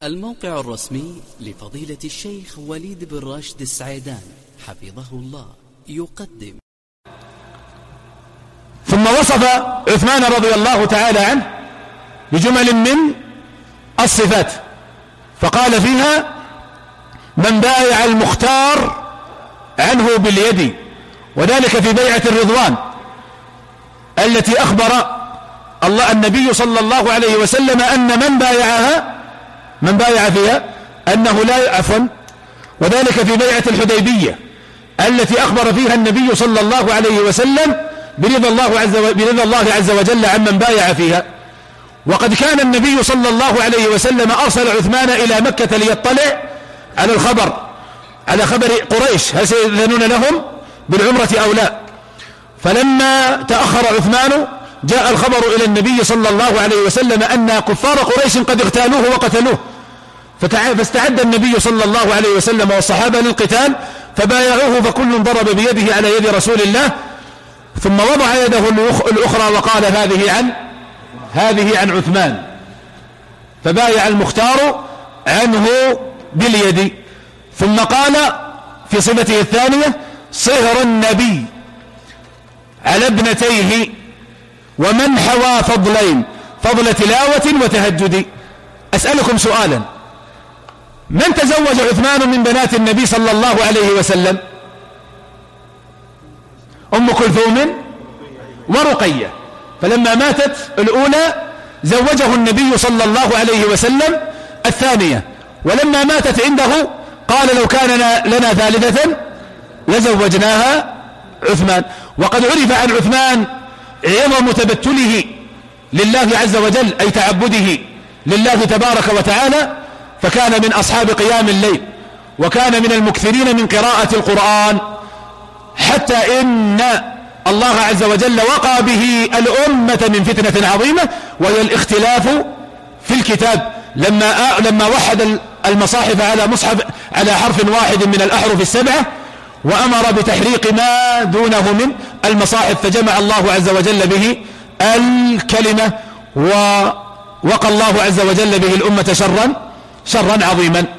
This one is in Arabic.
الموقع الرسمي لفضيلة الشيخ وليد بن راشد السعيدان حفظه الله يقدم. ثم وصف عثمان رضي الله تعالى عنه بجمل من الصفات، فقال فيها: من بايع المختار عنه باليد، وذلك في بيعة الرضوان التي أخبر الله النبي صلى الله عليه وسلم أن من بايع فيها أنه لا عفوا، وذلك في بيعة الحديبية التي أخبر فيها النبي صلى الله عليه وسلم برضا الله عز وجل عمن بايع فيها. وقد كان النبي صلى الله عليه وسلم أرسل عثمان إلى مكة ليطلع على خبر قريش هل سيأذنون لهم بالعمرة أو لا. فلما تأخر عثمان جاء الخبر إلى النبي صلى الله عليه وسلم أن كفار قريش قد اغتالوه وقتلوه، فاستعد النبي صلى الله عليه وسلم والصحابة للقتال، فبايعوه فكل ضرب بيده على يد رسول الله، ثم وضع يده الأخرى وقال: هذه عن عثمان، فبايع المختار عنه باليد. ثم قال في صفته الثانية: صهر النبي على ابنتيه ومن حوى فضلين، فضل تلاوة وتهجد. أسألكم سؤالا: من تزوج عثمان من بنات النبي صلى الله عليه وسلم؟ أم كلثوم ورقية. فلما ماتت الأولى زوجه النبي صلى الله عليه وسلم الثانية، ولما ماتت عنده قال: لو كان لنا ثالثة لزوجناها عثمان. وقد عرف عن عثمان عظم تبتله لله عز وجل، أي تعبده لله تبارك وتعالى، فكان من أصحاب قيام الليل، وكان من المكثرين من قراءة القرآن، حتى إن الله عز وجل وقى به الأمة من فتنة عظيمة، وهي الاختلاف في الكتاب، لما وحد المصاحف على حرف واحد من الأحرف السبعة، وأمر بتحريق ما دونه من المصاحف، فجمع الله عز وجل به الكلمة، ووقى الله عز وجل به الأمة شرا عظيما.